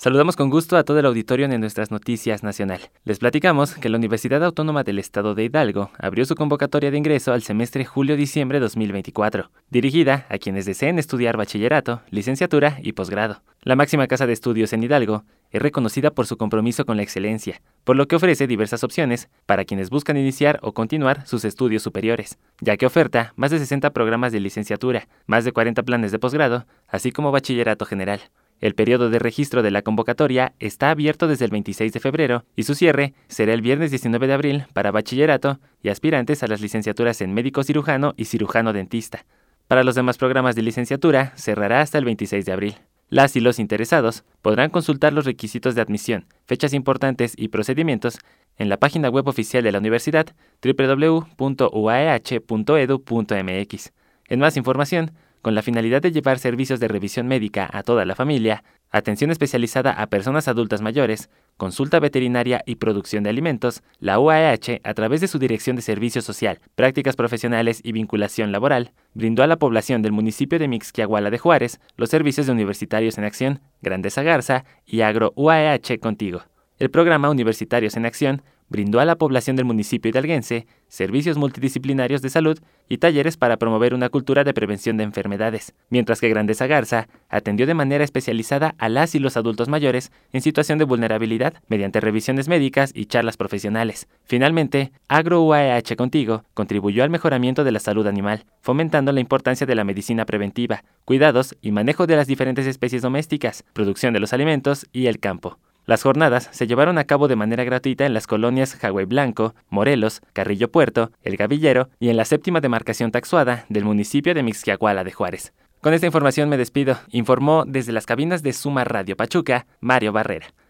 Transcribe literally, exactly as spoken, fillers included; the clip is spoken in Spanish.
Saludamos con gusto a todo el auditorio de Nuestras Noticias Nacional. Les platicamos que la Universidad Autónoma del Estado de Hidalgo abrió su convocatoria de ingreso al semestre julio-diciembre dos mil veinticuatro, dirigida a quienes deseen estudiar bachillerato, licenciatura y posgrado. La máxima casa de estudios en Hidalgo es reconocida por su compromiso con la excelencia, por lo que ofrece diversas opciones para quienes buscan iniciar o continuar sus estudios superiores, ya que oferta más de sesenta programas de licenciatura, más de cuarenta planes de posgrado, así como bachillerato general. El periodo de registro de la convocatoria está abierto desde el veintiséis de febrero y su cierre será el viernes diecinueve de abril para bachillerato y aspirantes a las licenciaturas en médico cirujano y cirujano dentista. Para los demás programas de licenciatura cerrará hasta el veintiséis de abril. Las y los interesados podrán consultar los requisitos de admisión, fechas importantes y procedimientos en la página web oficial de la universidad doble u doble u doble u punto u a e hache punto e d u punto m x. En más información, con la finalidad de llevar servicios de revisión médica a toda la familia, atención especializada a personas adultas mayores, consulta veterinaria y producción de alimentos, la U A E H, a través de su Dirección de Servicio Social, Prácticas Profesionales y Vinculación Laboral, brindó a la población del municipio de Mixquiahuala de Juárez los servicios de Universitarios en Acción, Grandeza Garza y Agro U A E H Contigo. El programa Universitarios en Acción brindó a la población del municipio hidalguense servicios multidisciplinarios de salud y talleres para promover una cultura de prevención de enfermedades, mientras que Grandeza Garza atendió de manera especializada a las y los adultos mayores en situación de vulnerabilidad mediante revisiones médicas y charlas profesionales. Finalmente, Agro U A E H Contigo contribuyó al mejoramiento de la salud animal, fomentando la importancia de la medicina preventiva, cuidados y manejo de las diferentes especies domésticas, producción de los alimentos y el campo. Las jornadas se llevaron a cabo de manera gratuita en las colonias Jagüey Blanco, Morelos, Carrillo Puerto, El Gavillero y en la séptima demarcación taxuada del municipio de Mixquiahuala de Juárez. Con esta información me despido, informó desde las cabinas de Suma Radio Pachuca, Mario Barrera.